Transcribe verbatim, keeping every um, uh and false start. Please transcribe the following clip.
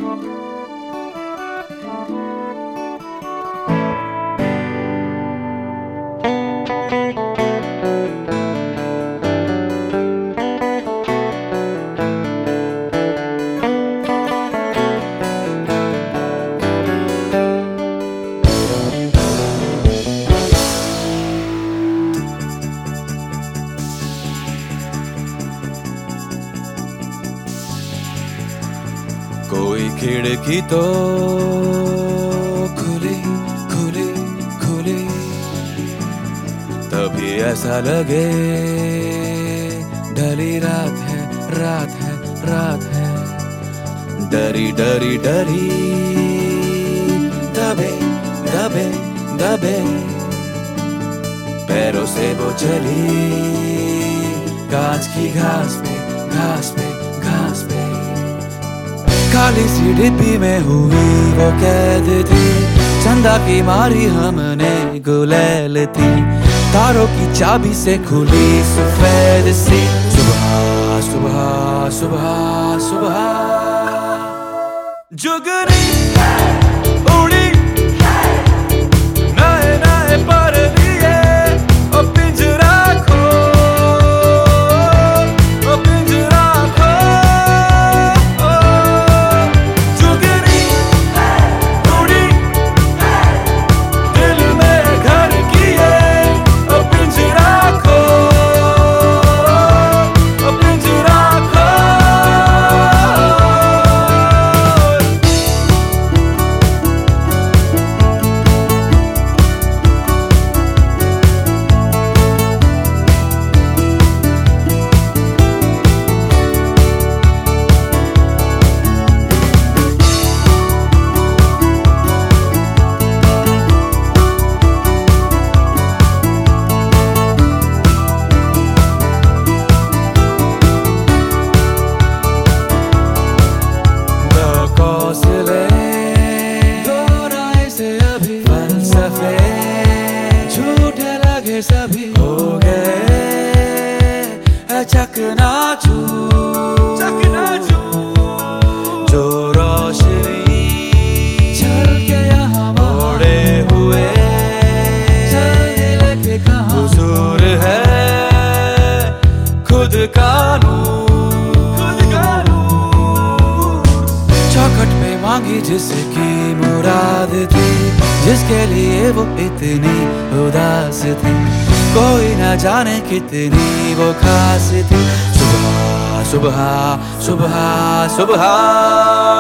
कोई खिड़की तो खुली खुली खुली, तभी ऐसा लगे ढली रात है रात है रात है। डरी डरी डरी दबे दबे दबे, पैरों से वो चली कांच की घास पे घास पे घास पे। काली सी डिब्बी में हुई वो कैद थी, चंदा की मारी हमने गुलेल थी। तारों की चाबी से खुली सफेद सी सुबह सुबह सुबह सुबह। जुगनी उड़ी नए नए पर लिए, ओ पिंजरा खो ओ पिंजरा खो। जुगनी उड़ी दिल में घर किए, ओ पिंजरा खो ओ पिंजरा खो। सभी हो गए चकनाचूर चकनाचूर। जो रोशनी चल के यहाँ ओढ़े हुए चलने लगे कहाँ, हुजूर है खुद का नूर खुद का नूर। चौखट पे मांगी जिसकी मुराद थी, जिसके लिए वो इतनी उदास थी, कोई ना जाने कितनी वो खास थी। सुबह सुबह सुबह सुबह